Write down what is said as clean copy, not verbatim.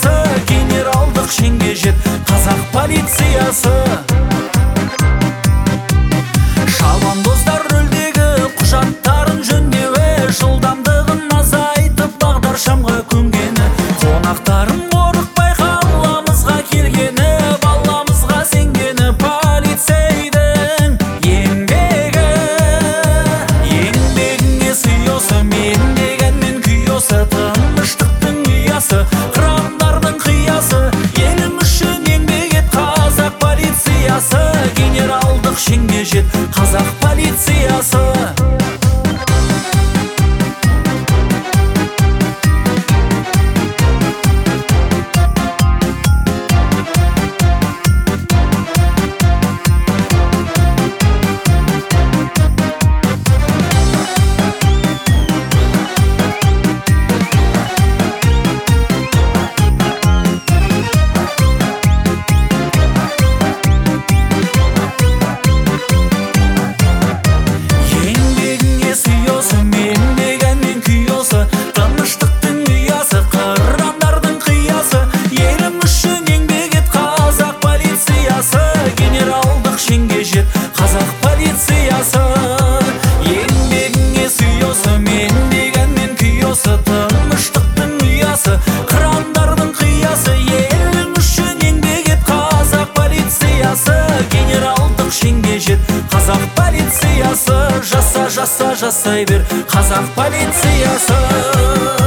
полициясы, генералдық шенге жет қазақ полициясы. Шабандоздар рөлдегі құжаттарын жөндеуі, жылдамдығын азайтып бағдаршамға көнгені, қонақтарын қорықпай қаламызға келгені, баламызға сенгені полицейдің еңбегі. Еңбегіңе сүйосы, мен дегенмен күйосы, тыныштықтың ұясы, қырандардың қиясы, елің үшін еңбек ет қазақ полициясы, генералдық шенге жет қазақ полициясы. Қазақ полициясы, еңбегіңе сүйосы, мен дегенмен күйосы, тыныштықтың ұясы, қырандардың қиясы, елің үшін еңбек ет қазақ полициясы, генералдық шенге жет қазақ полициясы. Жаса, жасай бер қазақ полициясы.